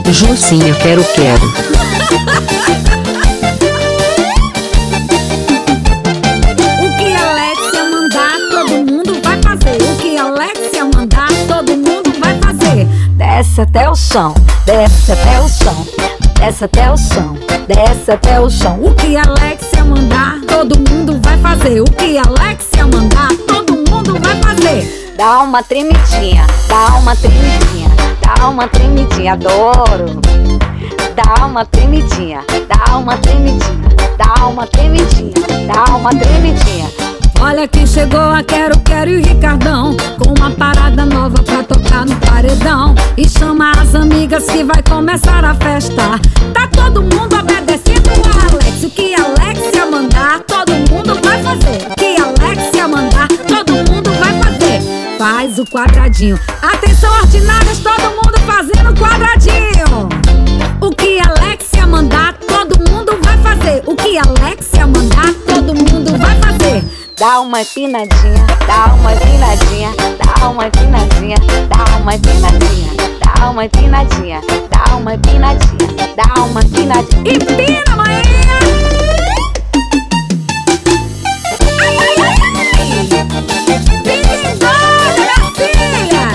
Jussinha, quero. O que Alexia mandar, todo mundo vai fazer. O que Alexia mandar, todo mundo vai fazer. Desce até o chão, desce até o chão, desce até o chão, desce até o chão. O que Alexia mandar, todo mundo vai fazer. O que Alexia mandar, todo mundo vai fazer. Dá uma tremidinha, dá uma tremidinha, dá uma tremidinha, adoro. Dá uma tremidinha, dá uma tremidinha, dá uma tremidinha, dá uma tremidinha. Olha quem chegou, a Quero e o Ricardão, com uma parada nova pra tocar no paredão. E chama as amigas que vai começar a festa. Tá todo mundo obedecendo a Alex. O que Alexia mandar, todo mundo vai fazer. O que Alexia mandar, todo mundo vai fazer. Faz o quadradinho. Atenção, ordinárias, todo mundo fazendo quadradinho. O que Alexia mandar, todo mundo vai fazer. O que Alexia mandar, todo mundo vai fazer. Dá uma empinadinha, dá uma empinadinha, dá uma empinadinha, dá uma empinadinha, dá uma empinadinha, dá uma empinadinha, dá uma empinadinha. Empina, manhã! Ai, ai, ai, ai! Fica embora, minha filha!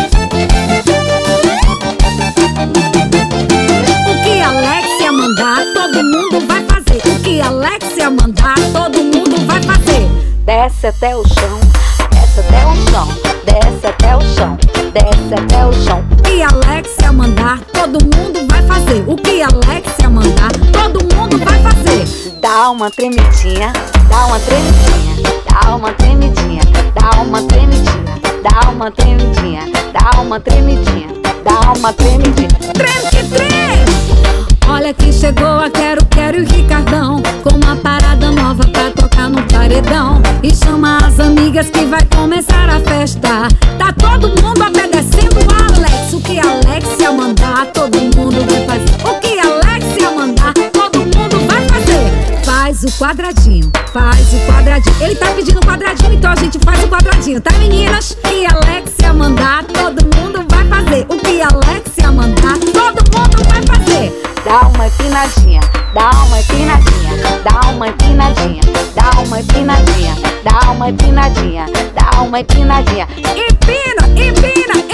O que Alexia mandar, todo mundo vai fazer. O que Alexia mandar, todo mundo vai fazer. Desce até o chão, desce até o chão, desce até o chão, desce até o chão. O que Alexia mandar, todo mundo vai fazer. O que Alexia mandar, todo mundo vai fazer. Dá uma tremidinha, dá uma tremidinha, dá uma tremidinha, dá uma tremidinha, dá uma tremidinha, dá uma tremidinha, dá uma tremidinha. Treme que treme! Olha quem chegou, a Quero e o Ricardão, com uma parada nova pra tocar no paredão. E chama as amigas que vai começar a festa. Tá todo mundo obedecendo a Alex. O que Alexia mandar, todo mundo vai fazer. O que Alexia mandar, todo mundo vai fazer. Faz o quadradinho, faz o quadradinho. Ele tá pedindo quadradinho, então a gente faz o quadradinho, tá, meninas? O que Alexia mandar, todo mundo vai fazer. O que Alexia mandar, todo mundo vai fazer. Dá uma empinadinha, dá uma empinadinha, dá uma empinadinha, dá uma empinadinha, dá uma empinadinha, dá uma empinadinha. Empina, empina,